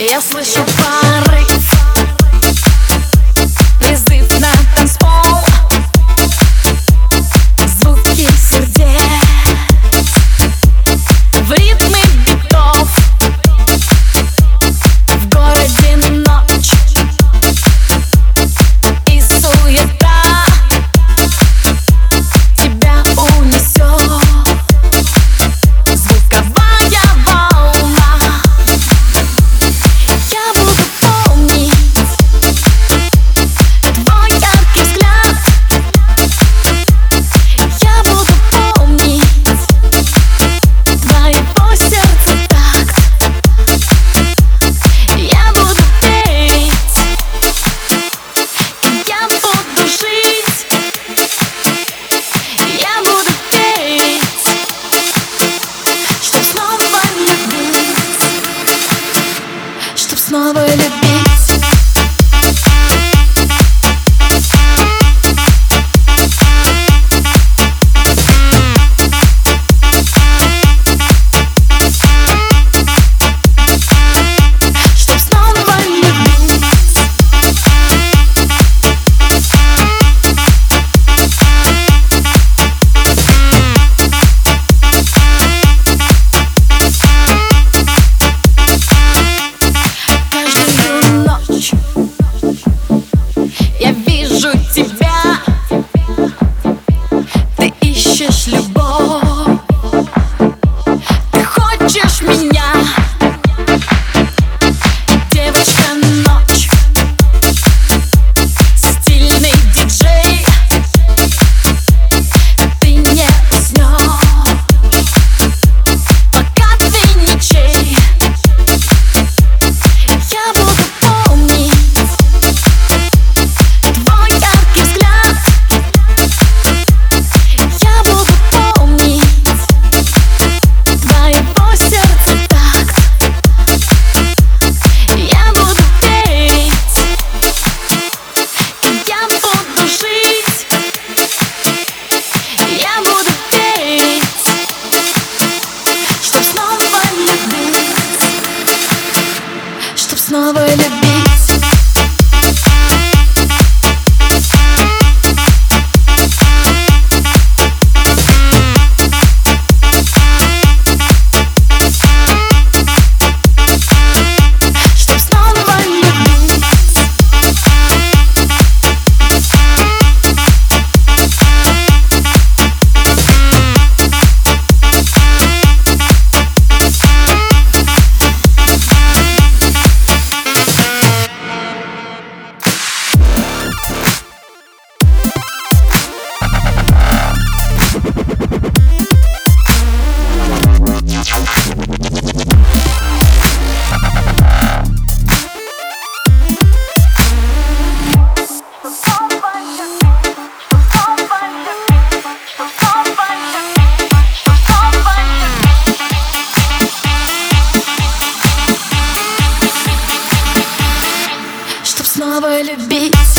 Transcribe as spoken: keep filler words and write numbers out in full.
Я слышу порыв, призыв на танцпол, звуки сердец в ритме битов. В городе ночь и суета тебя унесет. Звуковая волна. Я буду помнить твой яркий взгляд. Я буду помнить твоего сердца такт. Я буду петь, я буду жить. Я буду петь, чтоб снова любить, чтоб снова любить. Я вижу тебя, ты ищешь любовь, ты хочешь меня, девочка ночь, стильный диджей, ты не уснешь, пока ты ничей. Я буду помнить твой яркий взгляд. Я буду помнить твоего сердца такт. Я буду петь, я буду жить. Я буду петь, чтоб снова любить, чтоб снова любить. Снова любить.